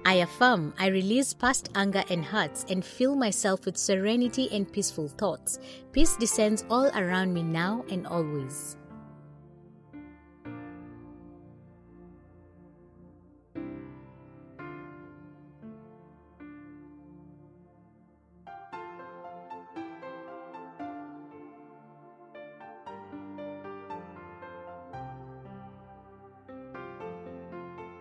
I affirm, I release past anger and hurts and fill myself with serenity and peaceful thoughts. Peace descends all around me now and always.